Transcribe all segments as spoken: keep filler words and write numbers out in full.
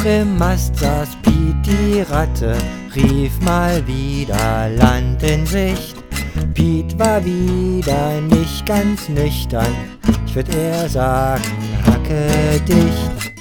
Hoch im Mast saß Piet die Ratte, rief mal wieder Land in Sicht. Piet war wieder nicht ganz nüchtern, ich würd eher sagen, hacke dicht.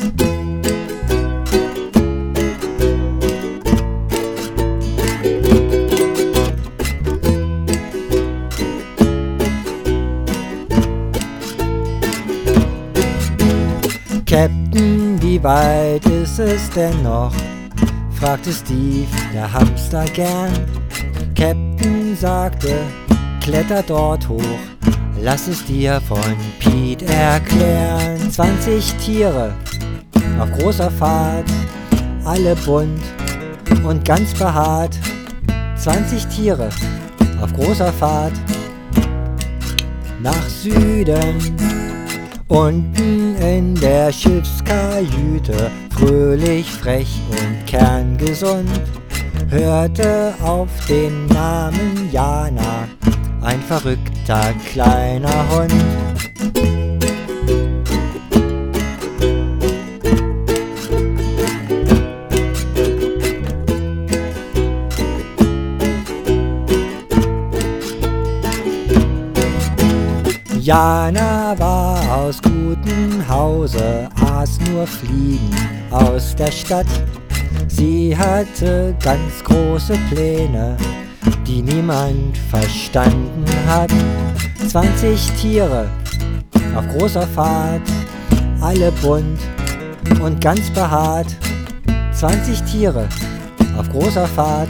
Captain, wie weit ist es denn noch? Fragte Steve, der Hamster gern. Captain sagte, kletter dort hoch, lass es dir von Piet erklären. Zwanzig Tiere auf großer Fahrt, alle bunt und ganz behaart. Zwanzig Tiere auf großer Fahrt nach Süden. Unten in der Schiffskajüte, fröhlich, frech und kerngesund, hörte auf den Namen Jana ein verrückter kleiner Hund. Jana war aus gutem Hause, aß nur Fliegen aus der Stadt. Sie hatte ganz große Pläne, die niemand verstanden hat. Zwanzig Tiere auf großer Fahrt, alle bunt und ganz behaart. Zwanzig Tiere auf großer Fahrt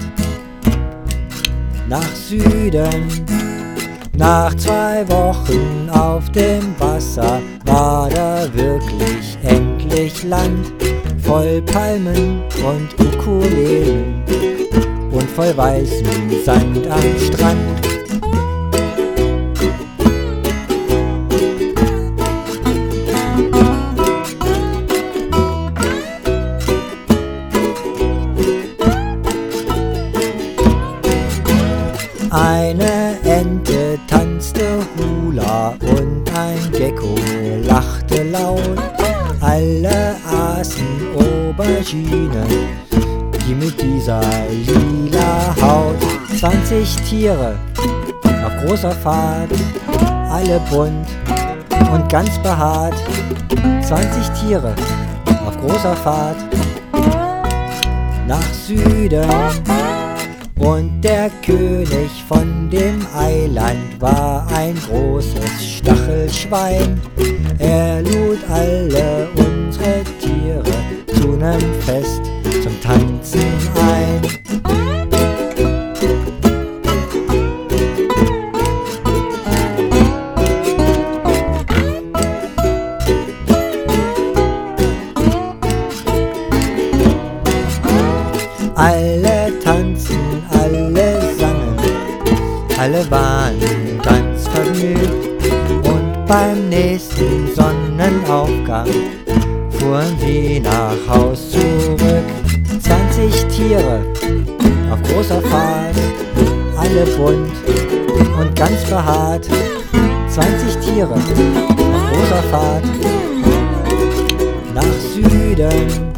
nach Süden. Nach zwei Wochen auf dem Wasser war da wirklich endlich Land, voll Palmen und Ukulelen und voll weißem Sand am Strand. Eine Ente tanzte Hula und ein Gecko lachte laut. Alle aßen Aubergine, die mit dieser lila Haut. Zwanzig Tiere auf großer Fahrt, alle bunt und ganz behaart. Zwanzig Tiere auf großer Fahrt nach Süden. Und der König von dem Eiland war ein großes Stachelschwein. Er lud alle unsere Tiere zu nem Fest zum Tanzen ein. Alle tanzen, alle sangen, alle waren ganz vergnügt. Und beim nächsten Sonnenaufgang fuhren sie nach Haus zurück. Zwanzig Tiere auf großer Fahrt, alle bunt und ganz behaart. Zwanzig Tiere auf großer Fahrt nach Süden.